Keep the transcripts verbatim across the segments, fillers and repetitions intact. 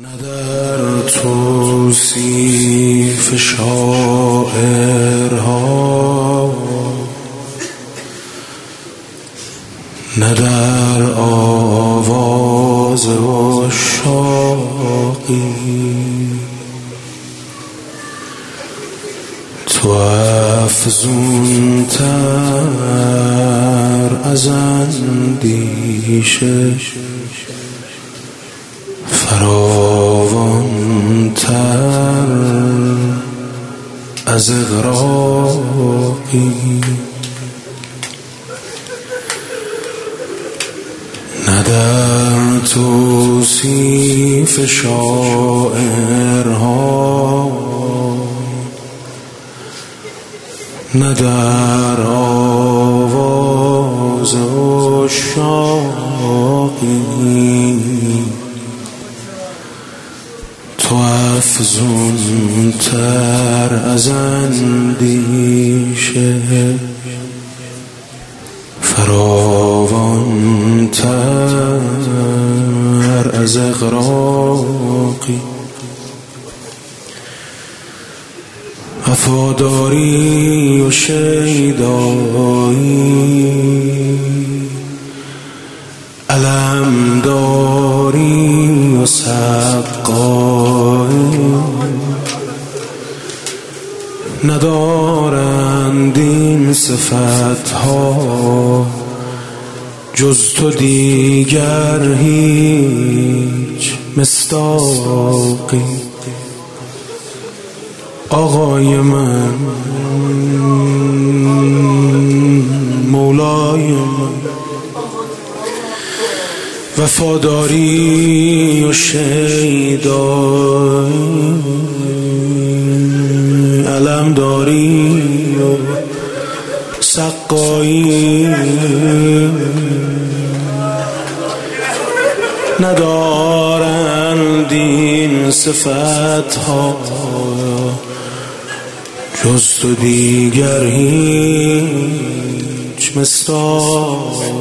نه در توصیف شاعرها، نه در آواز عشاقی، تو افزون تر از اندیشه، فراوان تر از اغراقی. نه در توصیف شاعرها، نه در آواز عشاقی، تو افزون تر از اندیشه، فراوان تر از اغراقی. وفاداری و شیدایی، علمداری و سقایی، ندارند این صفتها جز تو دیگر هیچ مصداقی. آقای من، مولای من، وفاداری و شیدایی، علمداری و سقایی، ندارند این صفتها جز تو دیگر هیچ مصداقی.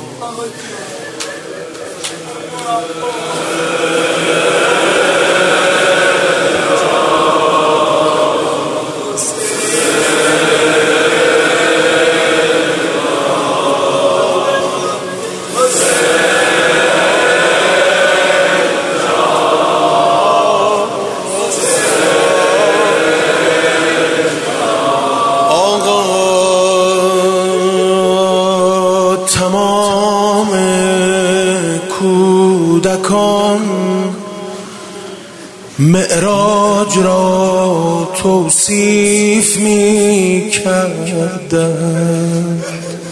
تمام کودکان معراج را توصیف می کردند،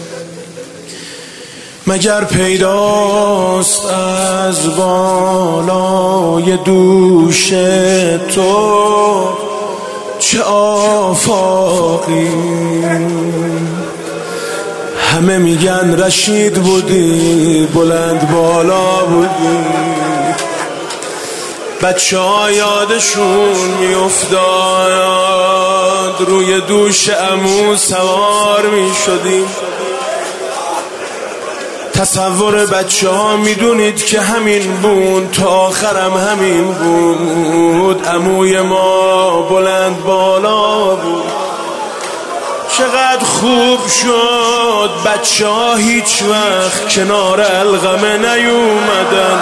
مگر پیداست از بالای دوش تو چه آفاقی. همه میگن رشید بودی، بلند بالا بودی، بچه ها یادشون میافتاد روی دوش عمو سوار میشدیم. تصور بچه ها میدونید که همین بود، تا آخرم همین بود. عموی ما بلند بالا بود. چقدر خوب شد بچه ها هیچ وقت کنار القمه نیومدن.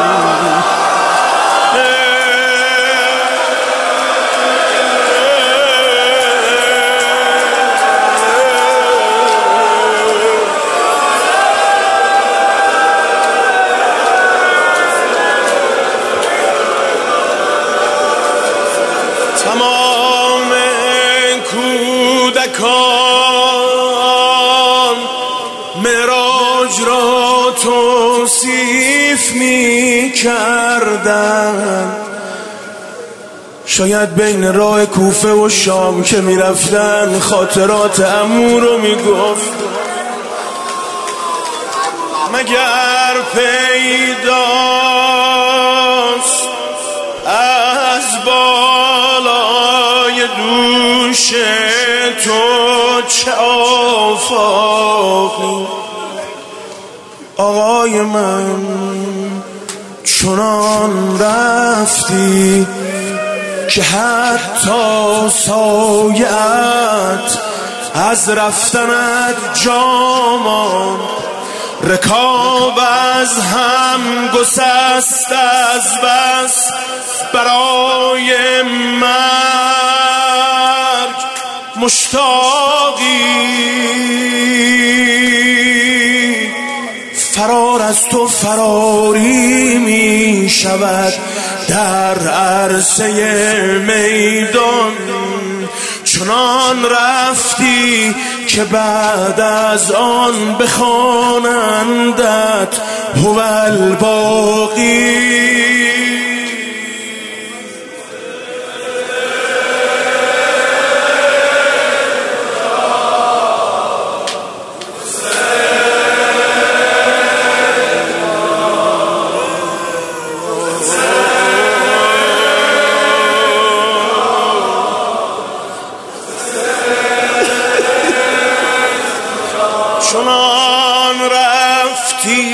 تمام کودکان معراج را توصیف می کردن، شاید بین راه کوفه و شام که می رفتن خاطرات عمو رو می گفت. مگر پیداست از بالای دوش تو چه آفاقی. آقای من، چنان رفتی که حتی سایه‌ات از رفتنت جا ماند. رکاب از هم گسست از بس برای مرگ مشتاقی. فرار از تو فراری می شود در عرصه میدان. چنان رفتی که بعد از آن بخوانندت هو الباقی. چنان رفتی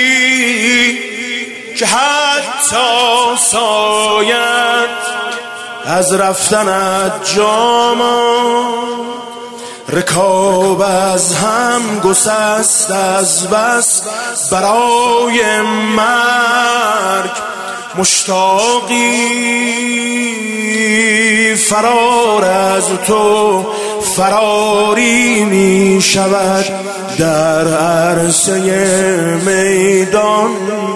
که حتی سایت از رفتنت جا ماند. رکاب از هم گسست از بس برای مرگ مشتاقی. فرار از تو فراری می شود در عرصه میدان.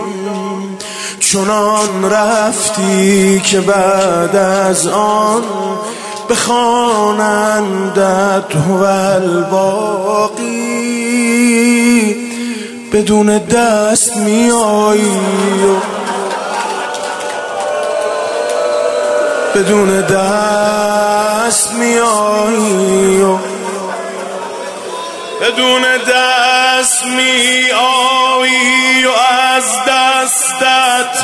چنان رفتی که بعد از آن بخوانندت هو الباقی. بدون دست می آیی بدون دست می آیی بدون دست می آیی و از دستت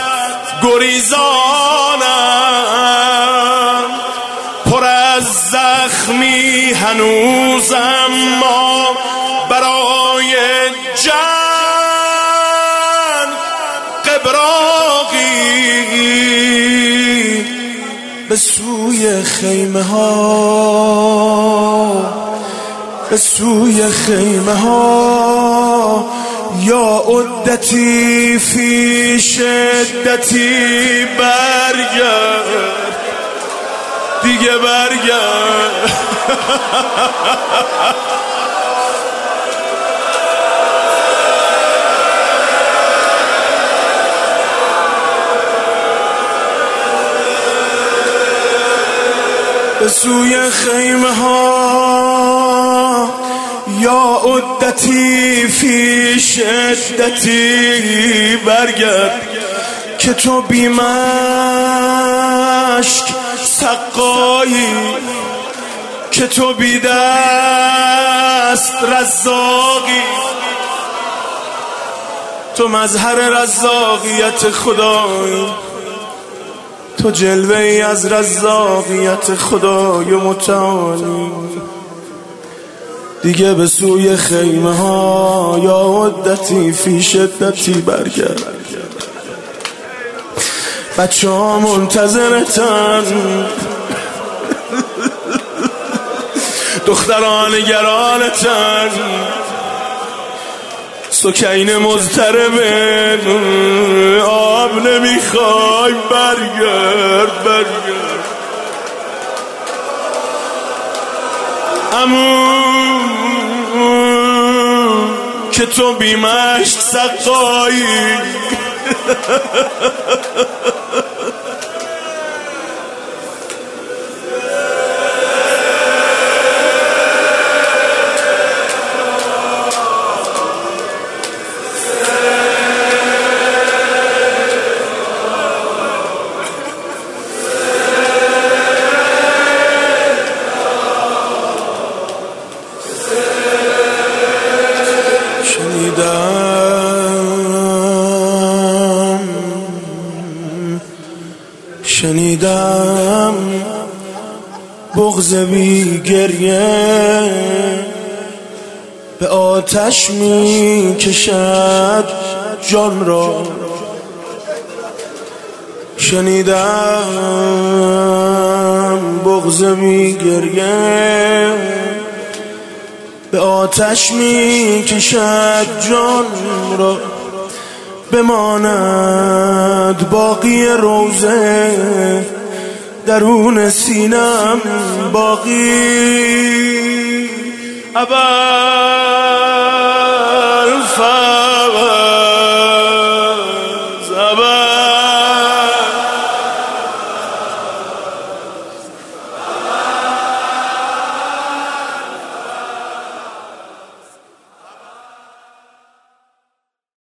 گریزانم. پر از زخمی هنوزم ما برای جنگ قبراقی. به سوی خیمه ها به سوی خیمه ها یا عدتی فی شدتی برگرد دیگه برگرد. به سوی خیمه ها یا عدتی فی شدتی برگرد که تو بی مشک سقایی، که تو بی دست رزاقی. تو مظهر رزاقیت خدایی، تو جلوه ای از رزاقیت خدای متعالی. دیگه به سوی خیمه ها یا عدتی فی شدتی برگرد. بچه ها منتظرتن، دختران نگرانتن، سکینه مضطربه، آب نمیخوای برگرد برگرد. امون که تو بی مشک سقایی. شنیدم بغض بی گریه به آتش می کشد جان را. شنیدم بغض می گریه به آتش می کشد جان را، بماند باقی روزه درون سینم باقی ابد